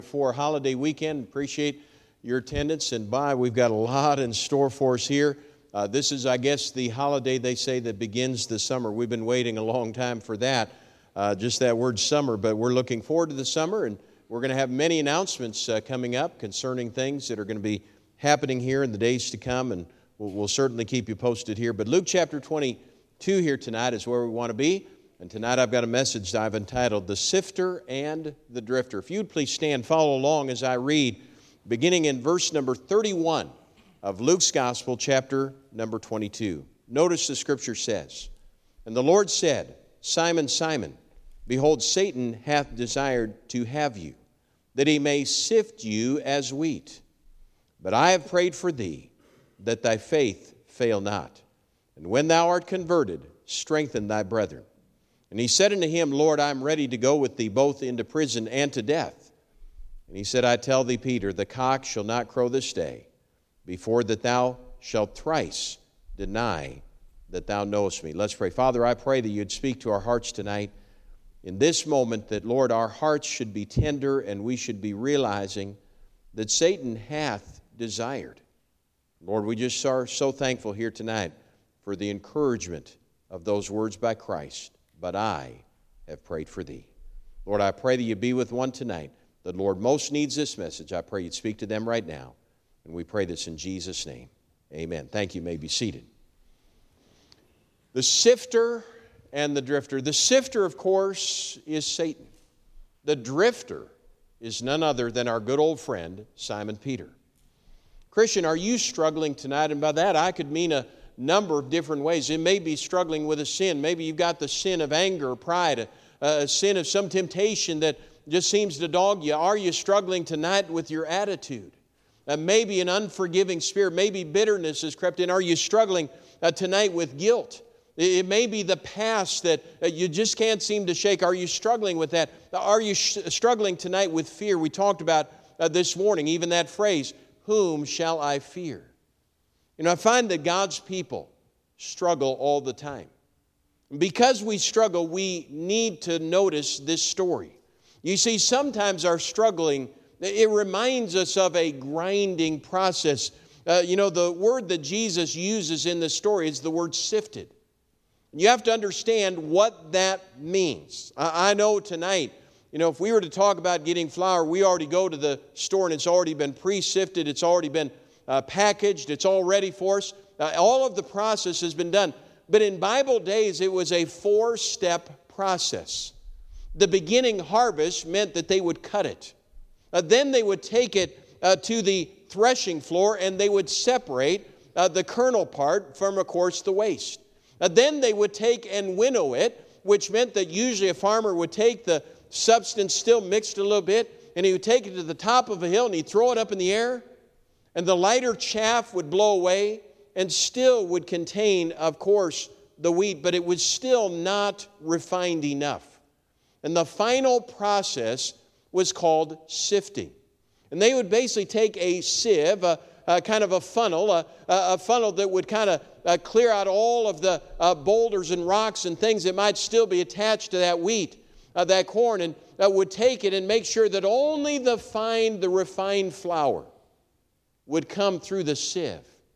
For holiday weekend. Appreciate your attendance, and we've got a lot in store for us here. This is, I guess, the holiday they say that begins the summer. We've been waiting a long time for that, just that word summer, but we're looking forward to the summer, and we're going to have many announcements coming up concerning things that are going to be happening here in the days to come, and we'll certainly keep you posted here. But Luke chapter 22 here tonight is where we want to be. And tonight I've got a message that I've entitled, The Sifter and the Drifter. If you'd please stand, follow along as I read, beginning in verse number 31 of Luke's Gospel, chapter number 22. Notice the Scripture says, And the Lord said, Simon, Simon, behold, Satan hath desired to have you, that he may sift you as wheat. But I have prayed for thee, that thy faith fail not. And when thou art converted, strengthen thy brethren. And he said unto him, Lord, I am ready to go with thee both into prison and to death. And he said, I tell thee, Peter, the cock shall not crow this day, before that thou shalt thrice deny that thou knowest me. Let's pray. Father, I pray that you'd speak to our hearts tonight. In this moment that, Lord, our hearts should be tender and we should be realizing that Satan hath desired. Lord, we just are so thankful here tonight for the encouragement of those words by Christ. But I have prayed for thee. Lord, I pray that you be with one tonight. The Lord most needs this message. I pray you'd speak to them right now. And we pray this in Jesus' name. Amen. Thank you. You may be seated. The sifter and the drifter. The sifter, of course, is Satan. The drifter is none other than our good old friend, Simon Peter. Christian, are you struggling tonight? And by that, I could mean a number of different ways. It may be struggling with a sin. Maybe you've got the sin of anger, pride, a sin of some temptation that just seems to dog you. Are you struggling tonight with your attitude? Maybe an unforgiving spirit. Maybe bitterness has crept in. Are you struggling tonight with guilt? It may be the past that you just can't seem to shake. Are you struggling with that? Are you struggling tonight with fear? We talked about this morning, even that phrase, whom shall I fear? You know, I find that God's people struggle all the time. Because we struggle, we need to notice this story. You see, sometimes our struggling, it reminds us of a grinding process. The word that Jesus uses in this story is the word sifted. You have to understand what that means. I know tonight, if we were to talk about getting flour, we already go to the store and it's already been pre-sifted, it's already been packaged, it's all ready for us. All of the process has been done. But in Bible days, it was a 4-step process. The beginning harvest meant that they would cut it. Then they would take it to the threshing floor and they would separate the kernel part from, of course, the waste. Then they would take and winnow it, which meant that usually a farmer would take the substance still mixed a little bit and he would take it to the top of a hill and he'd throw it up in the air. And the lighter chaff would blow away and still would contain, of course, the wheat, but it was still not refined enough. And the final process was called sifting. And they would basically take a sieve, a kind of a funnel that would kind of clear out all of the boulders and rocks and things that might still be attached to that wheat, that corn, and would take it and make sure that only the refined flour would come through the sieve.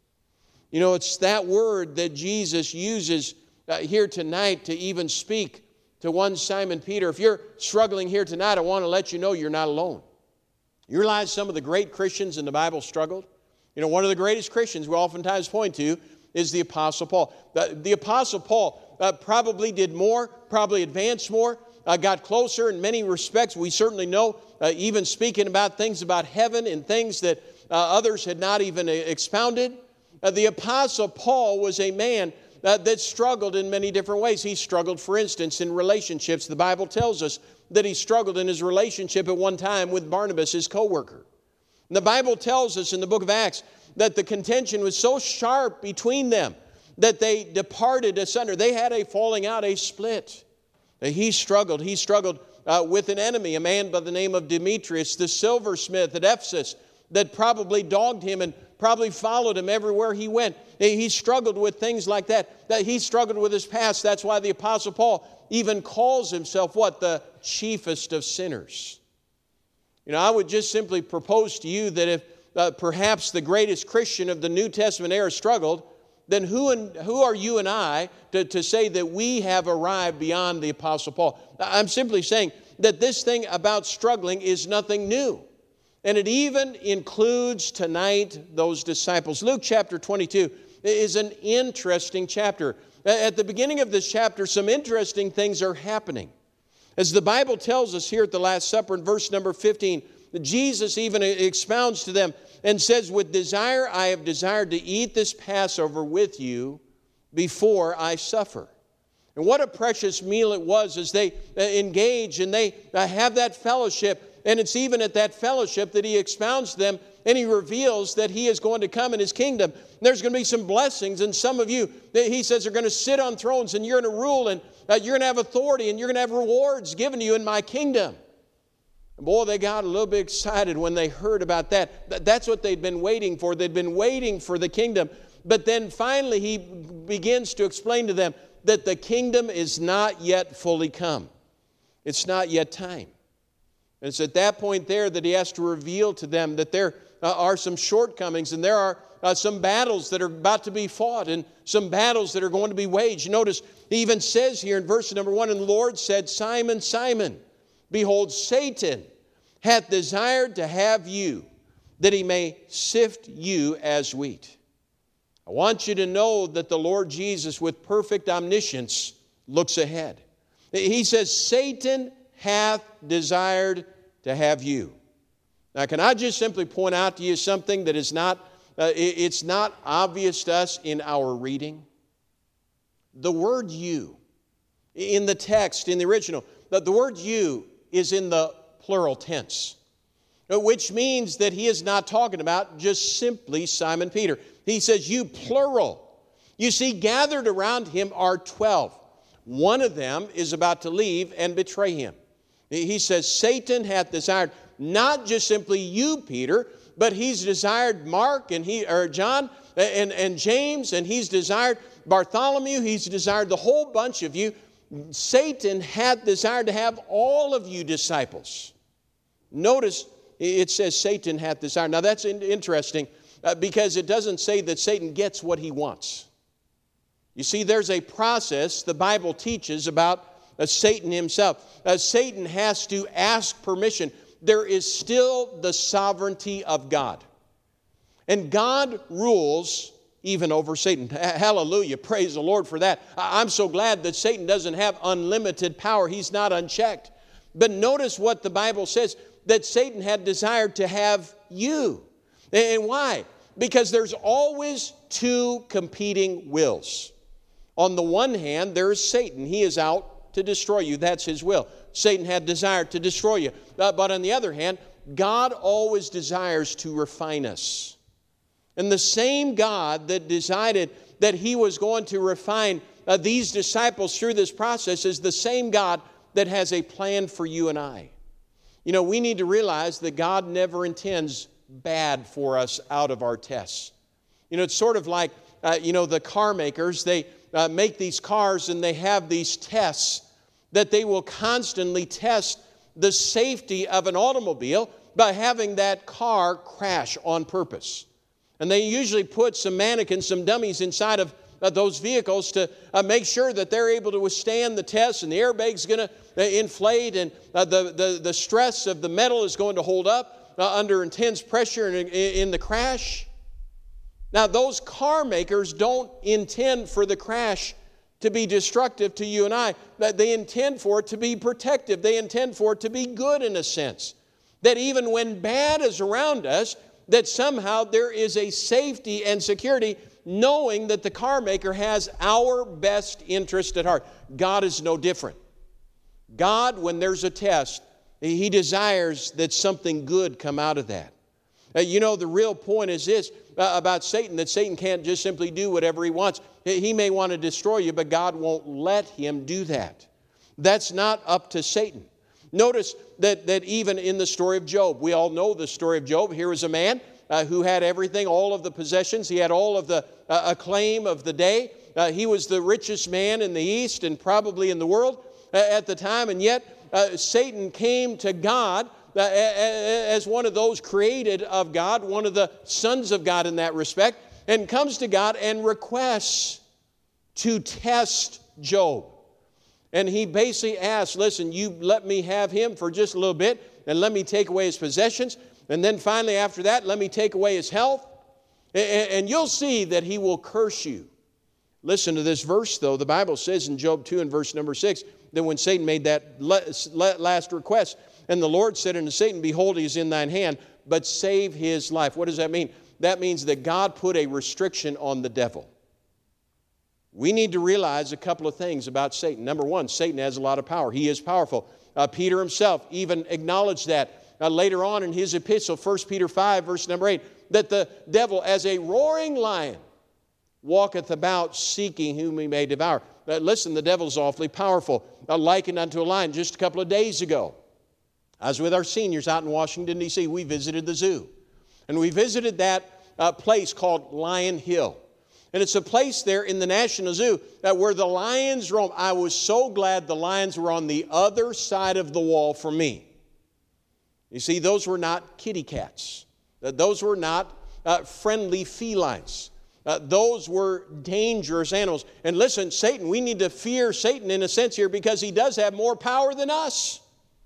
It's that word that Jesus uses here tonight to even speak to one Simon Peter. If you're struggling here tonight, I want to let you know you're not alone. You realize some of the great Christians in the Bible struggled? One of the greatest Christians we oftentimes point to is the Apostle Paul. The Apostle Paul probably did more, probably advanced more, got closer in many respects. We certainly know, even speaking about things about heaven and things that others had not even expounded. The Apostle Paul was a man that struggled in many different ways. He struggled, for instance, in relationships. The Bible tells us that he struggled in his relationship at one time with Barnabas, his co-worker. And the Bible tells us in the book of Acts that the contention was so sharp between them that they departed asunder. They had a falling out, a split. He struggled with an enemy, a man by the name of Demetrius, the silversmith at Ephesus, that probably dogged him and probably followed him everywhere he went. He struggled with things like that he struggled with his past. That's why the Apostle Paul even calls himself what? The chiefest of sinners. I would just simply propose to you that if perhaps the greatest Christian of the New Testament era struggled, then who are you and I to say that we have arrived beyond the Apostle Paul? I'm simply saying that this thing about struggling is nothing new. And it even includes tonight those disciples. Luke chapter 22 is an interesting chapter. At the beginning of this chapter, some interesting things are happening. As the Bible tells us here at the Last Supper in verse number 15, Jesus even expounds to them and says, with desire I have desired to eat this Passover with you before I suffer. And what a precious meal it was as they engage and they have that fellowship. And it's even at that fellowship that he expounds to them and he reveals that he is going to come in his kingdom. There's going to be some blessings, and some of you, he says, are going to sit on thrones and you're going to rule and you're going to have authority and you're going to have rewards given to you in my kingdom. And boy, they got a little bit excited when they heard about that. That's what they'd been waiting for. They'd been waiting for the kingdom. But then finally he begins to explain to them that the kingdom is not yet fully come. It's not yet time. And it's at that point there that he has to reveal to them that there are some shortcomings and there are some battles that are about to be fought and some battles that are going to be waged. Notice he even says here in verse number 1, and the Lord said, Simon, Simon, behold, Satan hath desired to have you, that he may sift you as wheat. I want you to know that the Lord Jesus, with perfect omniscience, looks ahead. He says, Satan hath desired to have you. Now, can I just simply point out to you something that is not, it's not obvious to us in our reading? The word you, in the text, in the original, the word you is in the plural tense, which means that he is not talking about just simply Simon Peter. He says, you plural. You see, gathered around him are 12. One of them is about to leave and betray him. He says, Satan hath desired not just simply you, Peter, but he's desired Mark and John and James, and he's desired Bartholomew. He's desired the whole bunch of you. Satan hath desired to have all of you disciples. Notice it says Satan hath desired. Now that's interesting because it doesn't say that Satan gets what he wants. You see, there's a process the Bible teaches about Satan himself. Satan has to ask permission. There is still the sovereignty of God. And God rules even over Satan. Hallelujah. Praise the Lord for that. I'm so glad that Satan doesn't have unlimited power. He's not unchecked. But notice what the Bible says, that Satan had desired to have you. And why? Because there's always two competing wills. On the one hand, there is Satan. He is out to destroy you. That's his will. Satan had desired to destroy you. But on the other hand, God always desires to refine us. And the same God that decided that he was going to refine these disciples through this process is the same God that has a plan for you and I. You know, we need to realize that God never intends bad for us out of our tests. You know, it's sort of like, the car makers, they make these cars and they have these tests that they will constantly test the safety of an automobile by having that car crash on purpose. And they usually put some mannequins, some dummies inside of those vehicles to make sure that they're able to withstand the test, and the airbag's going to inflate, and the stress of the metal is going to hold up under intense pressure in the crash. Now, those car makers don't intend for the crash to be destructive to you and I. They intend for it to be protective. They intend for it to be good in a sense. That even when bad is around us, that somehow there is a safety and security knowing that the car maker has our best interest at heart. God is no different. God, when there's a test, he desires that something good come out of that. The real point is this about Satan, that Satan can't just simply do whatever he wants. He may want to destroy you, but God won't let him do that. That's not up to Satan. Notice that even in the story of Job, we all know the story of Job. Here is a man who had everything, all of the possessions. He had all of the acclaim of the day. He was the richest man in the East and probably in the world at the time. And yet Satan came to God as one of those created of God, one of the sons of God in that respect, and comes to God and requests to test Job. And he basically asks, listen, you let me have him for just a little bit, and let me take away his possessions, and then finally after that, let me take away his health, and you'll see that he will curse you. Listen to this verse, though. The Bible says in Job 2 and verse number 6, that when Satan made that last request, and the Lord said unto Satan, behold, he is in thine hand, but save his life. What does that mean? That means that God put a restriction on the devil. We need to realize a couple of things about Satan. Number one, Satan has a lot of power. He is powerful. Peter himself even acknowledged that later on in his epistle, 1 Peter 5, verse number 8, that the devil, as a roaring lion, walketh about seeking whom he may devour. Listen, the devil's awfully powerful. Likened unto a lion. Just a couple of days ago, I was with our seniors out in Washington, D.C. We visited the zoo. And we visited that place called Lion Hill. And it's a place there in the National Zoo where the lions roam. I was so glad the lions were on the other side of the wall from me. You see, those were not kitty cats. Those were not friendly felines. Those were dangerous animals. And listen, Satan, we need to fear Satan in a sense here because he does have more power than us.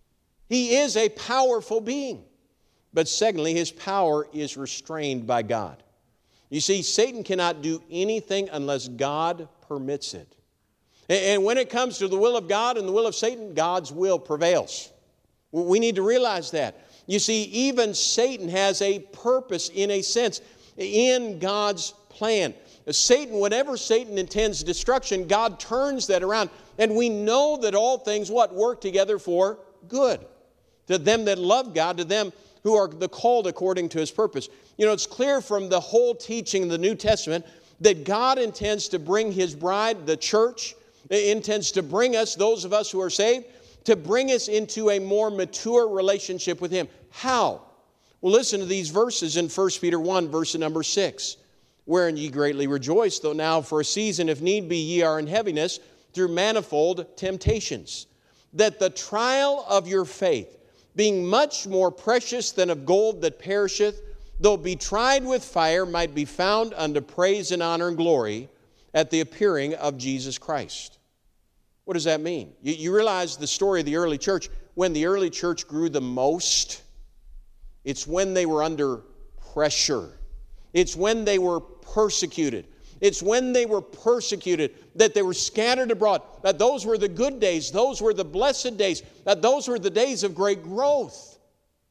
He is a powerful being. But secondly, his power is restrained by God. You see, Satan cannot do anything unless God permits it. And when it comes to the will of God and the will of Satan, God's will prevails. We need to realize that. You see, even Satan has a purpose in a sense in God's plan. Satan, whenever Satan intends destruction, God turns that around. And we know that all things, work together for good. To them that love God, to them who are the called according to his purpose. You know, it's clear from the whole teaching of the New Testament that God intends to bring his bride, the church, intends to bring us, those of us who are saved, to bring us into a more mature relationship with him. How? Well, listen to these verses in 1 Peter 1, verse number 6. Wherein ye greatly rejoice, though now for a season, if need be, ye are in heaviness through manifold temptations, that the trial of your faith, being much more precious than of gold that perisheth, though be tried with fire, might be found unto praise and honor and glory at the appearing of Jesus Christ. What does that mean? You realize the story of the early church. When the early church grew the most, it's when they were under pressure. It's when they were persecuted. It's when they were persecuted that they were scattered abroad. That those were the good days. Those were the blessed days. That those were the days of great growth.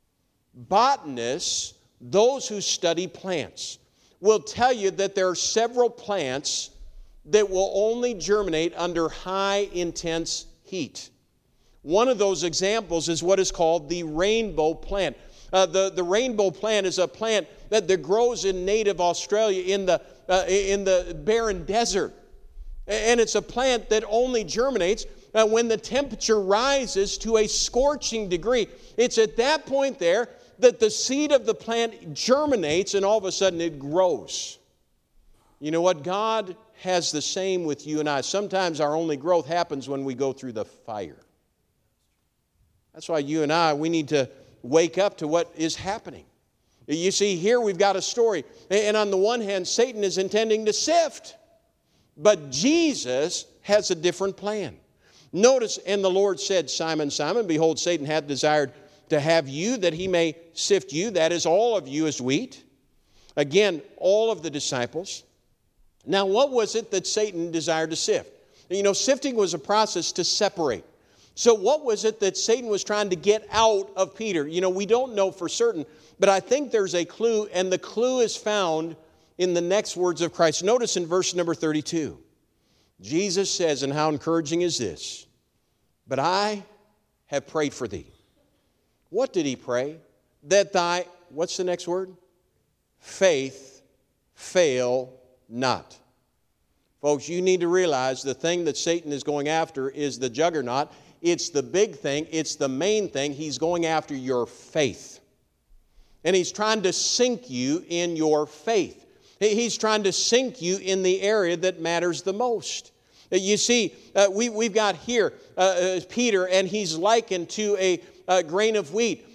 Botanists, those who study plants, will tell you that there are several plants that will only germinate under high, intense heat. One of those examples is what is called the rainbow plant. The rainbow plant is a plant that grows in native Australia in the barren desert. And it's a plant that only germinates when the temperature rises to a scorching degree. It's at that point there that the seed of the plant germinates and all of a sudden it grows. You know what? God has the same with you and I. Sometimes our only growth happens when we go through the fire. That's why you and I, we need to wake up to what is happening. You see, here we've got a story. And on the one hand, Satan is intending to sift. But Jesus has a different plan. Notice, and the Lord said, Simon, Simon, behold, Satan hath desired to have you, that he may sift you. That is, all of you as wheat. Again, all of the disciples. Now, what was it that Satan desired to sift? You know, sifting was a process to separate. So what was it that Satan was trying to get out of Peter? You know, we don't know for certain, but I think there's a clue, and the clue is found in the next words of Christ. Notice in verse number 32, Jesus says, and how encouraging is this? But I have prayed for thee. What did he pray? That thy, what's the next word? Faith fail not. Folks, you need to realize the thing that Satan is going after is the juggernaut. It's the big thing. It's the main thing. He's going after your faith. And he's trying to sink you in your faith. He's trying to sink you in the area that matters the most. You see, we've got here Peter, and he's likened to a grain of wheat.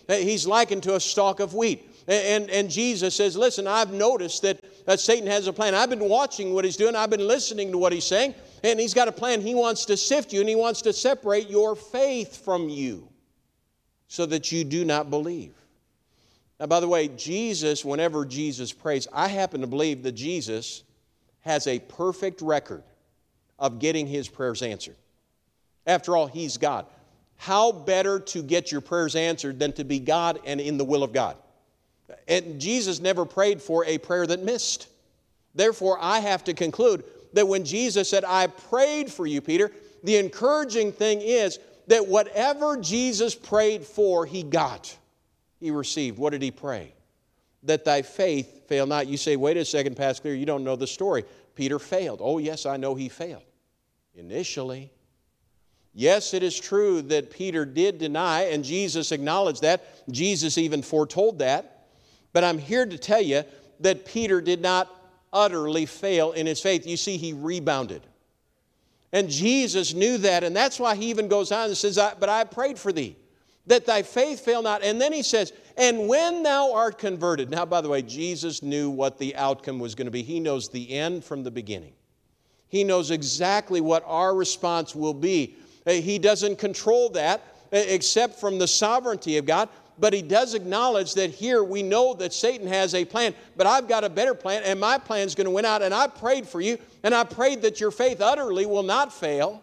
He's likened to a stalk of wheat. And Jesus says, listen, I've noticed that Satan has a plan. I've been watching what he's doing. I've been listening to what he's saying. And he's got a plan. He wants to sift you, and he wants to separate your faith from you so that you do not believe. Now, by the way, Jesus, whenever Jesus prays, I happen to believe that Jesus has a perfect record of getting his prayers answered. After all, he's God. How better to get your prayers answered than to be God and in the will of God? And Jesus never prayed for a prayer that missed. Therefore, I have to conclude that when Jesus said, I prayed for you, Peter, the encouraging thing is that whatever Jesus prayed for, he got. He received. What did he pray? That thy faith fail not. You say, wait a second, Pastor Clear, you don't know the story. Peter failed. Oh, yes, I know he failed. Initially. Yes, it is true that Peter did deny, and Jesus acknowledged that. Jesus even foretold that. But I'm here to tell you that Peter did not utterly fail in his faith. You see, he rebounded. And Jesus knew that, and that's why he even goes on and says, but I prayed for thee, that thy faith fail not. And then he says, and when thou art converted. Now, by the way, Jesus knew what the outcome was going to be. He knows the end from the beginning. He knows exactly what our response will be. He doesn't control that except from the sovereignty of God. But he does acknowledge that here we know that Satan has a plan, but I've got a better plan, and my plan is going to win out. And I prayed for you, and I prayed that your faith utterly will not fail.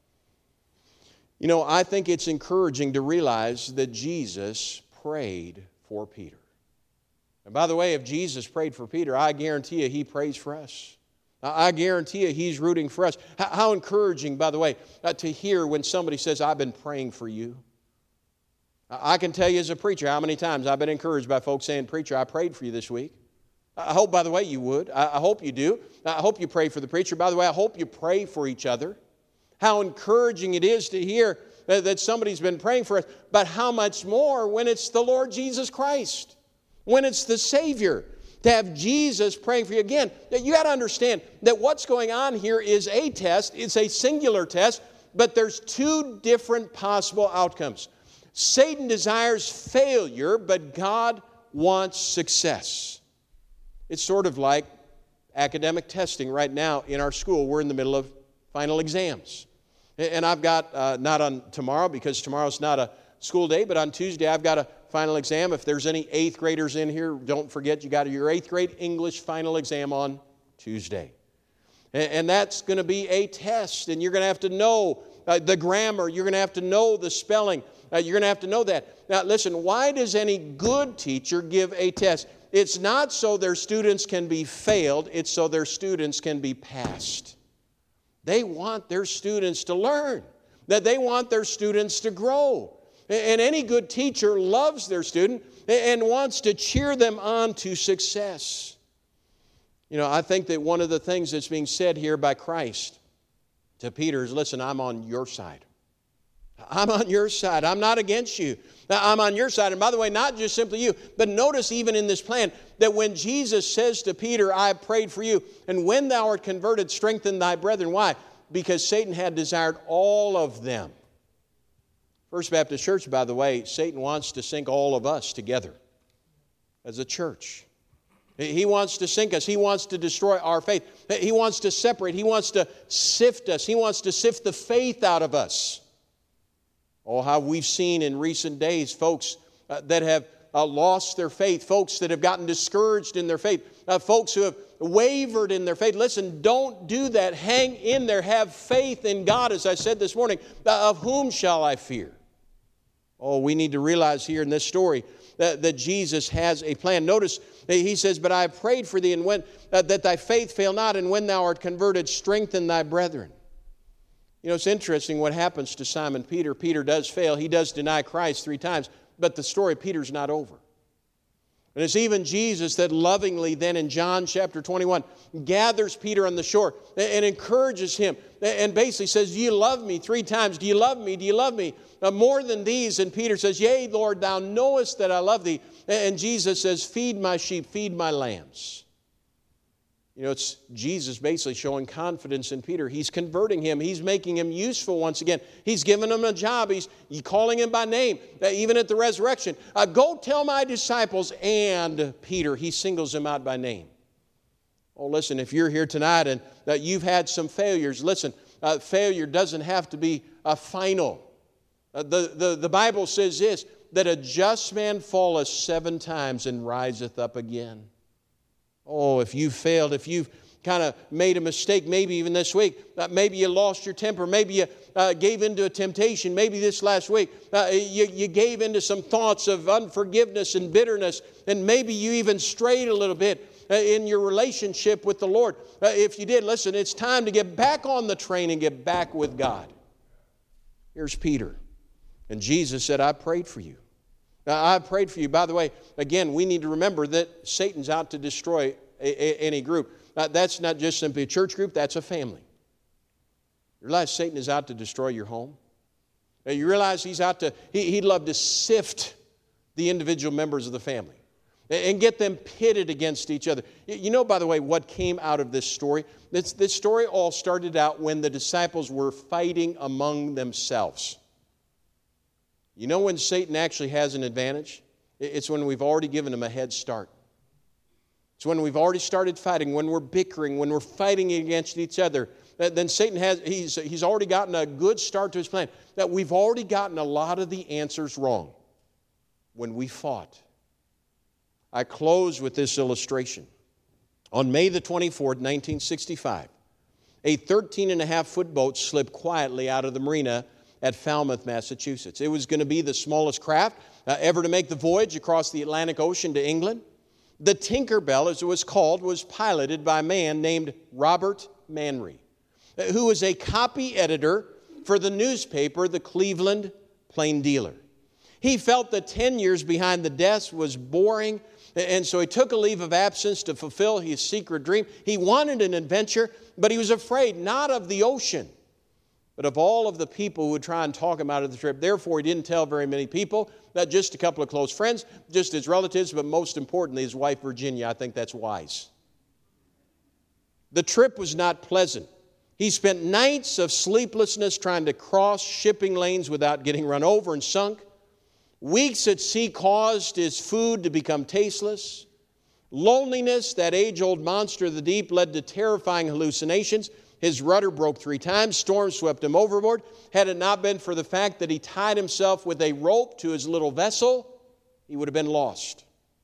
You know, I think it's encouraging to realize that Jesus prayed for Peter. And by the way, if Jesus prayed for Peter, I guarantee you he prays for us. I guarantee you he's rooting for us. How encouraging, by the way, to hear when somebody says, I've been praying for you. I can tell you as a preacher how many times I've been encouraged by folks saying, preacher, I prayed for you this week. I hope, by the way, you would. I hope you do. I hope you pray for the preacher. By the way, I hope you pray for each other. How encouraging it is to hear that somebody's been praying for us, but how much more when it's the Lord Jesus Christ, when it's the Savior, to have Jesus praying for you. Again, you got to understand that what's going on here is a test. It's a singular test, but there's two different possible outcomes. Satan desires failure, but God wants success. It's sort of like academic testing right now in our school. We're in the middle of final exams. And I've got, not on tomorrow because tomorrow's not a school day, but on Tuesday I've got a final exam. If there's any 8th graders in here, don't forget you got your 8th grade English final exam on Tuesday. And that's going to be a test, and you're going to have to know the grammar. You're going to have to know the spelling. You're going to have to know that. Now, listen, why does any good teacher give a test? It's not so their students can be failed. It's so their students can be passed. They want their students to learn, that they want their students to grow. And any good teacher loves their student and wants to cheer them on to success. You know, I think that one of the things that's being said here by Christ to Peter is, listen, I'm on your side. I'm on your side. I'm not against you. I'm on your side. And by the way, not just simply you, but notice even in this plan that when Jesus says to Peter, I have prayed for you, and when thou art converted, strengthen thy brethren. Why? Because Satan had desired all of them. First Baptist Church, by the way, Satan wants to sink all of us together as a church. He wants to sink us. He wants to destroy our faith. He wants to separate. He wants to sift us. He wants to sift the faith out of us. Oh, how we've seen in recent days folks that have lost their faith, folks that have gotten discouraged in their faith, folks who have wavered in their faith. Listen, don't do that. Hang in there. Have faith in God, as I said this morning. Of whom shall I fear? Oh, we need to realize here in this story that Jesus has a plan. Notice he says, but I have prayed for thee, and when that thy faith fail not, and when thou art converted, strengthen thy brethren. You know, it's interesting what happens to Simon Peter. Peter does fail. He does deny Christ 3 times, but the story of Peter's not over. And it's even Jesus that lovingly then in John chapter 21 gathers Peter on the shore and encourages him and basically says, do you love me? 3 times. Do you love me? Do you love me? More than these. And Peter says, yea, Lord, thou knowest that I love thee. And Jesus says, feed my sheep, feed my lambs. You know, it's Jesus basically showing confidence in Peter. He's converting him. He's making him useful once again. He's giving him a job. He's calling him by name, even at the resurrection. Go tell my disciples and Peter. He singles him out by name. Oh, listen, if you're here tonight and that you've had some failures, listen, failure doesn't have to be final. The Bible says this, that a just man falleth 7 times and riseth up again. Oh, if you've failed, if you've kind of made a mistake, maybe even this week, maybe you lost your temper, maybe you gave into a temptation, maybe this last week, you gave into some thoughts of unforgiveness and bitterness, and maybe you even strayed a little bit in your relationship with the Lord. If you did, listen, it's time to get back on the train and get back with God. Here's Peter. And Jesus said, I prayed for you. I prayed for you. By the way, again, we need to remember that Satan's out to destroy any group. That's not just simply a church group, that's a family. You realize Satan is out to destroy your home? You realize he'd love to sift the individual members of the family and get them pitted against each other. You know, by the way, what came out of this story? This story all started out when the disciples were fighting among themselves. You know when Satan actually has an advantage? It's when we've already given him a head start. It's when we've already started fighting, when we're bickering, when we're fighting against each other. Then Satan he's already gotten a good start to his plan. That we've already gotten a lot of the answers wrong when we fought. I close with this illustration. On May the 24th, 1965, a 13.5-foot boat slipped quietly out of the marina at Falmouth, Massachusetts. It was going to be the smallest craft ever to make the voyage across the Atlantic Ocean to England. The Tinker Bell, as it was called, was piloted by a man named Robert Manry, who was a copy editor for the newspaper, the Cleveland Plain Dealer. He felt that 10 years behind the desk was boring, and so he took a leave of absence to fulfill his secret dream. He wanted an adventure, but he was afraid not of the ocean, but of all of the people who would try and talk him out of the trip. Therefore, he didn't tell very many people, not just a couple of close friends, just his relatives, but most importantly, his wife, Virginia. I think that's wise. The trip was not pleasant. He spent nights of sleeplessness trying to cross shipping lanes without getting run over and sunk. Weeks at sea caused his food to become tasteless. Loneliness, that age-old monster of the deep, led to terrifying hallucinations. His rudder broke 3 times. Storms swept him overboard. Had it not been for the fact that he tied himself with a rope to his little vessel, he would have been lost.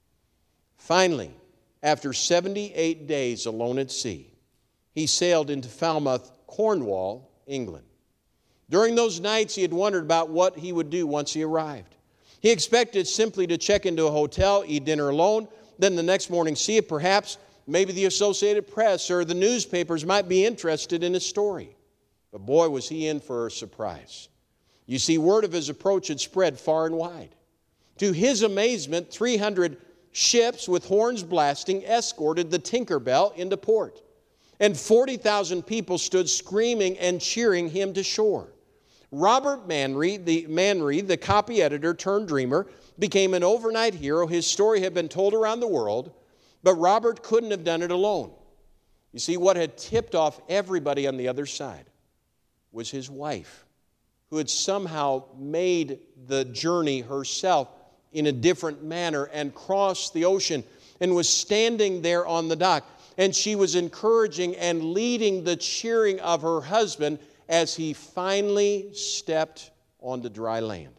Finally, after 78 days alone at sea, he sailed into Falmouth, Cornwall, England. During those nights, he had wondered about what he would do once he arrived. He expected simply to check into a hotel, eat dinner alone, then the next morning see it. Perhaps maybe the Associated Press or the newspapers might be interested in his story. But boy, was he in for a surprise. You see, word of his approach had spread far and wide. To his amazement, 300 ships with horns blasting escorted the Tinker Bell into port. And 40,000 people stood screaming and cheering him to shore. Robert Manry, the copy editor turned dreamer, became an overnight hero. His story had been told around the world, but Robert couldn't have done it alone. You see, what had tipped off everybody on the other side was his wife, who had somehow made the journey herself in a different manner and crossed the ocean and was standing there on the dock. And she was encouraging and leading the cheering of her husband as he finally stepped onto dry land.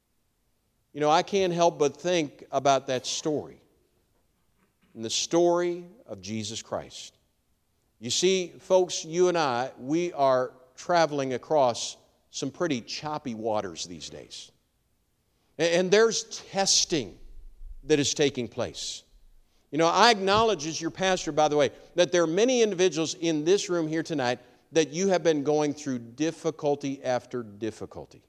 You know, I can't help but think about that story and the story of Jesus Christ. You see, folks, you and I, we are traveling across some pretty choppy waters these days. And there's testing that is taking place. You know, I acknowledge as your pastor, by the way, that there are many individuals in this room here tonight that you have been going through difficulty after difficulty.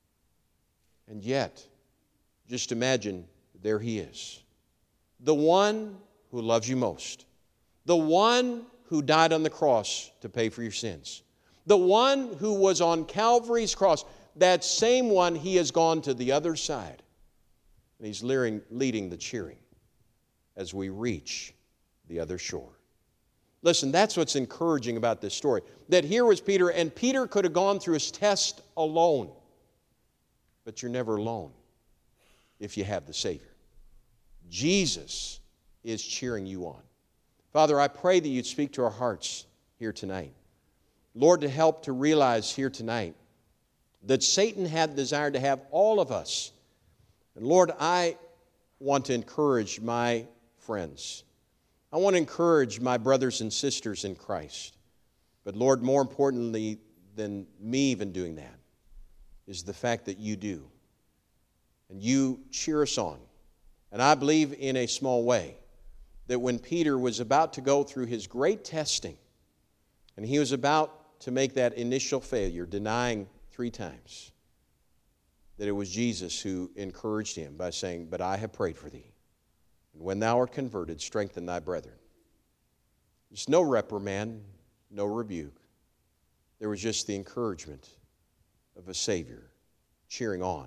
And yet, just imagine, there he is. The one who loves you most. The one who died on the cross to pay for your sins. The one who was on Calvary's cross. That same one, he has gone to the other side. And he's leading the cheering as we reach the other shore. Listen, that's what's encouraging about this story. That here was Peter, and Peter could have gone through his test alone. But you're never alone if you have the Savior. Jesus is cheering you on. Father, I pray that you'd speak to our hearts here tonight. Lord, to help to realize here tonight that Satan had desired to have all of us. And Lord, I want to encourage my friends. I want to encourage my brothers and sisters in Christ. But Lord, more importantly than me even doing that is the fact that you do. And you cheer us on. And I believe in a small way that when Peter was about to go through his great testing, and he was about to make that initial failure, denying 3 times, that it was Jesus who encouraged him by saying, "But I have prayed for thee. And when thou art converted, strengthen thy brethren." There's no reprimand, no rebuke. There was just the encouragement of a Savior cheering on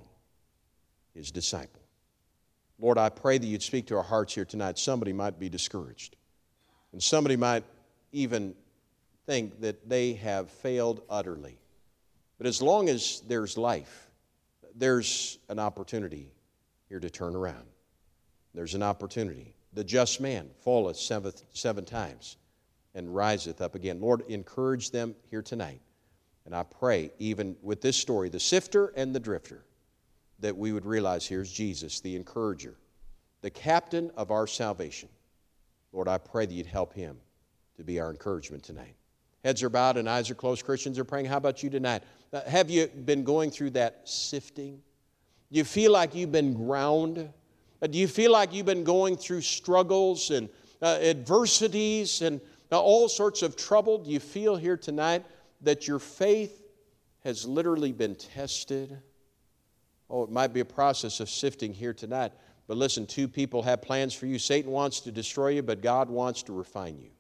his disciple. Lord, I pray that you'd speak to our hearts here tonight. Somebody might be discouraged. And somebody might even think that they have failed utterly. But as long as there's life, there's an opportunity here to turn around. There's an opportunity. The just man falleth 7 times and riseth up again. Lord, encourage them here tonight. And I pray, even with this story, the sifter and the drifter, that we would realize here's Jesus, the encourager, the captain of our salvation. Lord, I pray that you'd help him to be our encouragement tonight. Heads are bowed and eyes are closed. Christians are praying. How about you tonight? Have you been going through that sifting? Do you feel like you've been ground? Do you feel like you've been going through struggles and adversities and all sorts of trouble? Do you feel here tonight that your faith has literally been tested? Oh, it might be a process of sifting here tonight. But listen, 2 people have plans for you. Satan wants to destroy you, but God wants to refine you.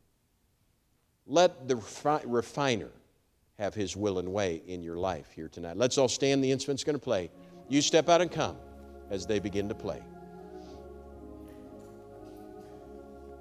Let the refiner have his will and way in your life here tonight. Let's all stand. The instrument's going to play. You step out and come as they begin to play.